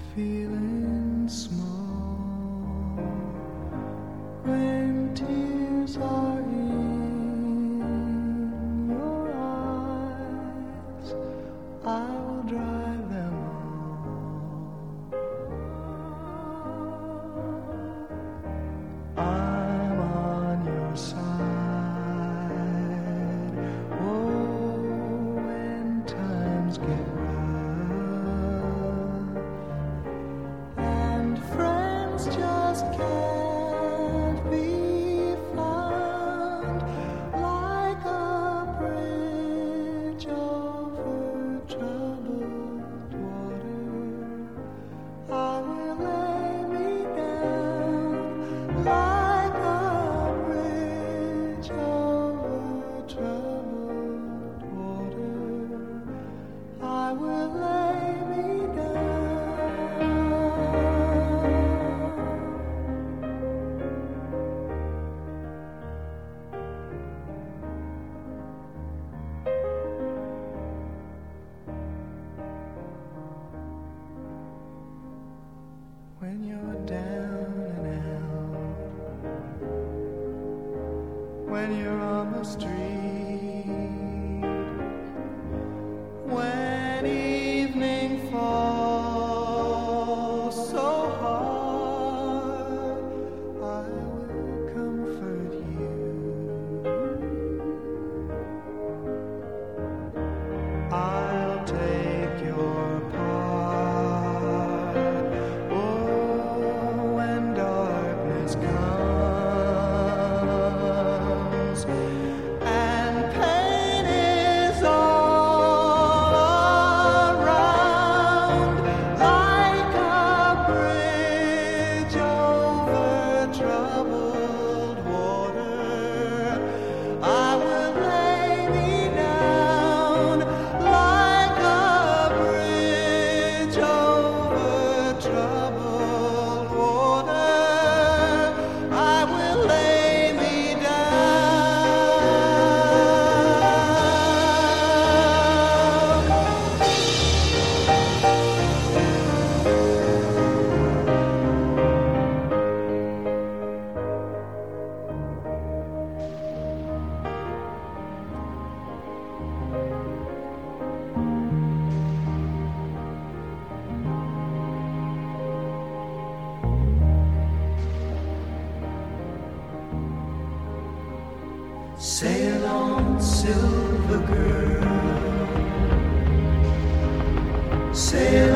feeling small when tears are in your eyes. I will dry them all. I'm on your side. Oh, when times get just can't be found, like a bridge over troubled water. I will lay me down, like a bridge over troubled water. I will lay me down. When you're down and out, when you're on the street, when evening falls so hard, I will comfort you. I'll take your part. Sail on, silver girl. Sail